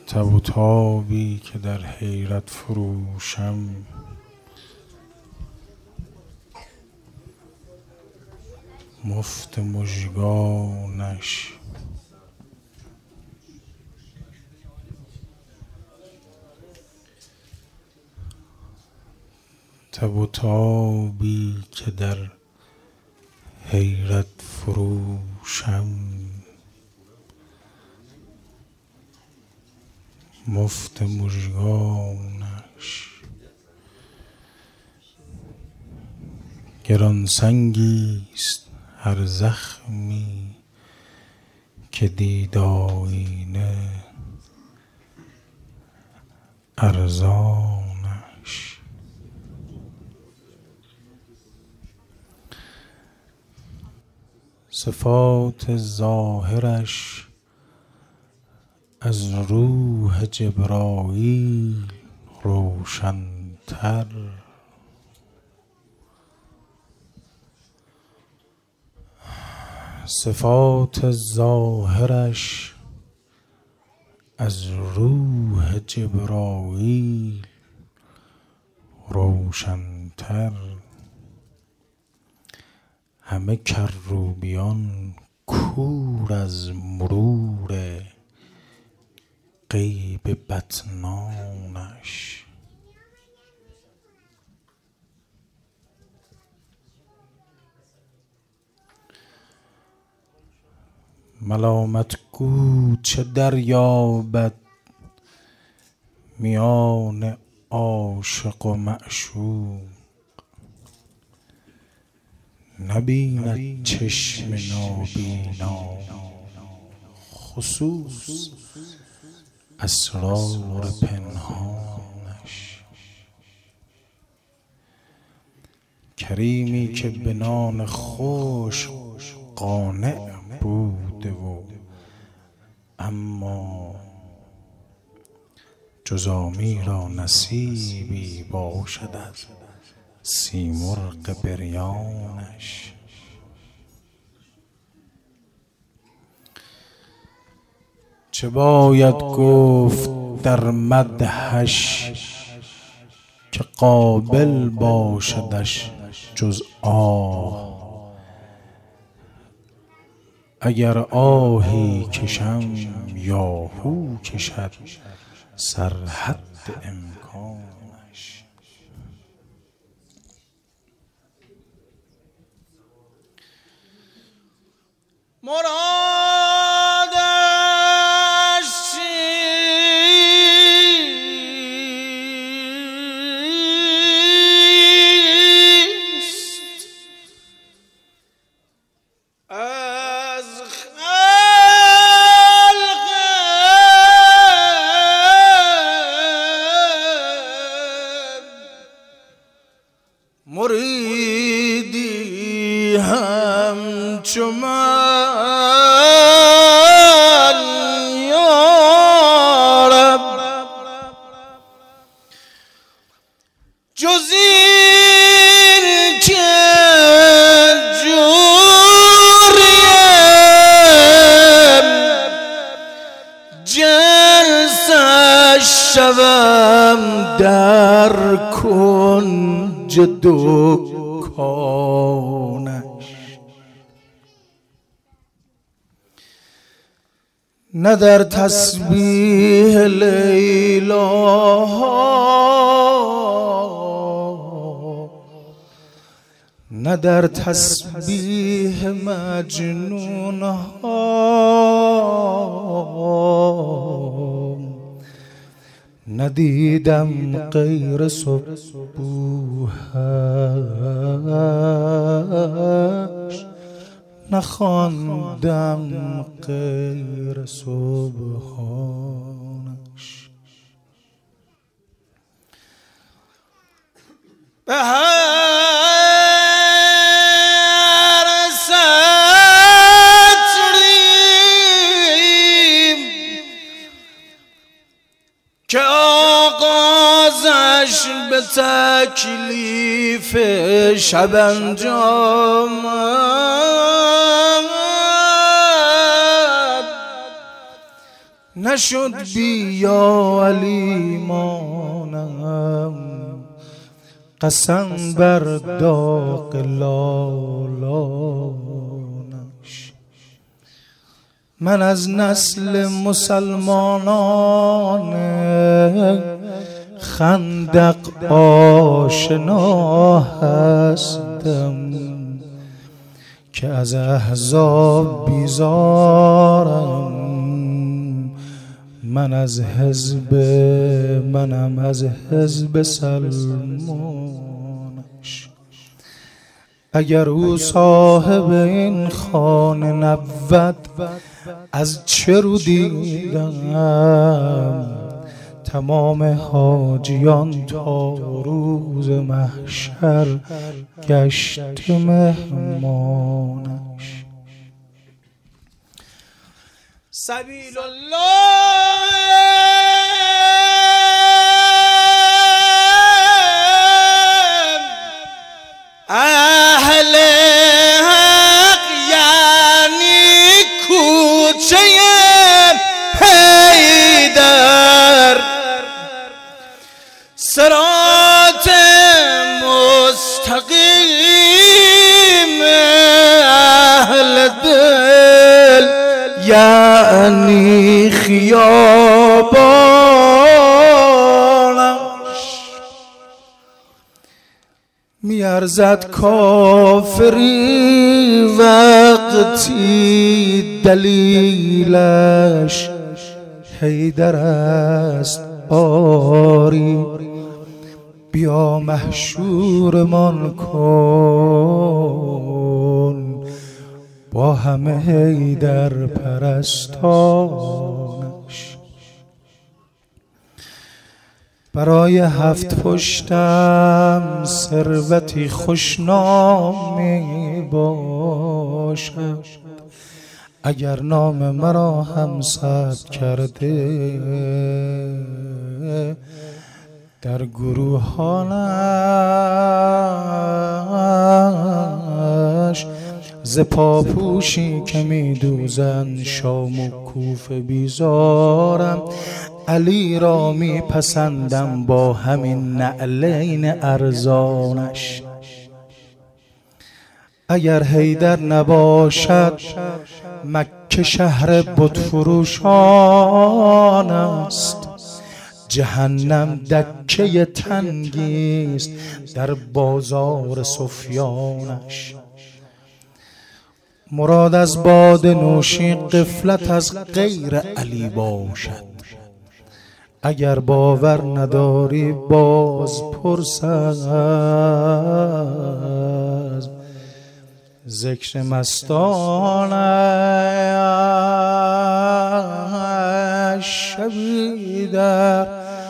تب و تابی که در حیرت فروشم، مفت مژگانش. تب و تابی که در حیرت فروشم، مفت مژگانش. گران سنگیست هر زخمی که دید آیینه ارزانش. صفات ظاهرش از روح جبراییل روشن‌تر. صفات ظاهرش از روح جبراییل روشن‌تر. همه کروبیان کور از مرور غیب بطنانش. ملامت گو چه دریابد میان عاشق و معشوق، نبیند چشم نابینا خصوص اسرار پنهانش. کریمی که به نان خشک قانع بوده و اما جزامی را نصیبی باشد از سیمرغ بریانش. چه باید گفت در مدحش که قابل باشدش جز آه؟ اگر آهی کشم یا هو کشد سرحد امکانش. مرادش چیست از خلق مریدی همچو من یا رب، جز این که جوریم جلسش شوم در کنج دکانش. نه در تسبیح لیلا نه در تسبیح مجنون ها ندیدم غیر سبوحش، نخواندم غیر سبحانش. به هر سطری که آغازش به تکلیف شب انجامد، نشد بیا علی مانم، قسم بر داغ لالانش. من از نسل مسلمانان خندق آشنا هستم، که از احزاب بیزارم. منم از حزب سلمانش. اگر او صاحب این خانه نبود، از چه رو دیدم تمام حاجیان تا روز محشر گشت مهمانش. سبیل الله اهل حق یعنی کوچه حیدر، صراط مستقیم اهل دل یعنی خیابانش. میارزد کافری وقتی دلیلش حیدر است آری، بیا محشورمان کن با همه حیدر پرستانش. برای هفت پشتم ثروتی خوشنامی باشد، اگر نام مرا هم ثبت کرده در گروهانش ز پاپوشی که میدوزن شام و کوفه بیزارم. علی را میپسندم با همین نعلین ارزانش. اگر حیدر نباشد مکه شهر بت فروشان است، جهنم دکه تنگی است در بازار سفیانش. مراد از باده نوشی غفلت از غیر علی باشد، اگر باور نداری باز پرس از ذکر مستانش. شبی در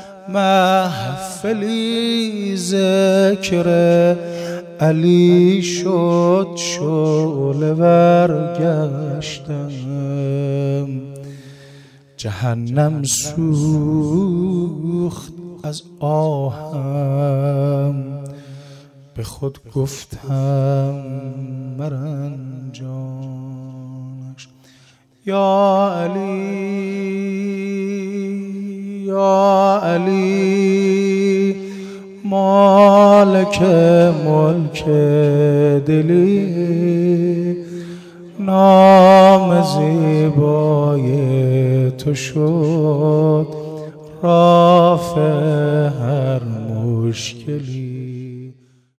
محفلی ذکر علی شد شعله برگشتم، جهنم سوخت از آهم، به خود گفتم مرنجانش. یا علی یا علی مالک ملک دلی، نام زیبای تو شد رافع هر مشکلی.